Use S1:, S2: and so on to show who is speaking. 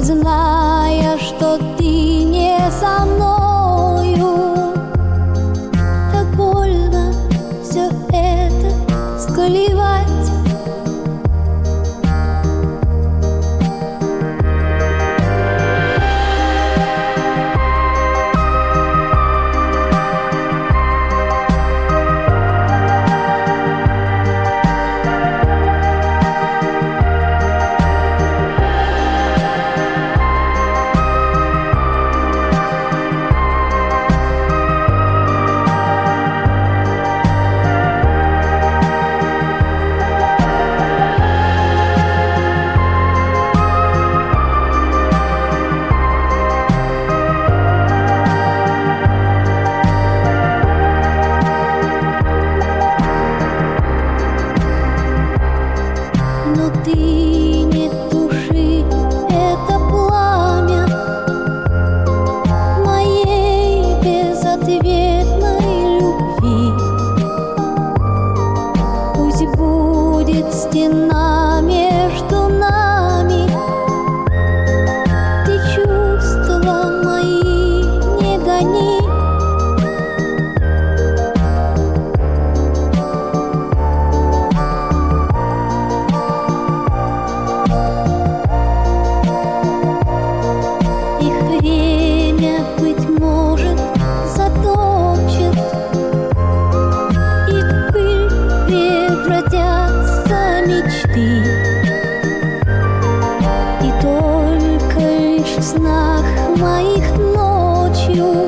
S1: зная, что ты не со мною. Так больно все это сколевать. Но ты не туши это пламя моей безответной любви. Пусть будет стена между нами, ты чувства мои не гони. Время, быть может, затопчет, и в пыль превратятся мечты. И только лишь в снах моих ночью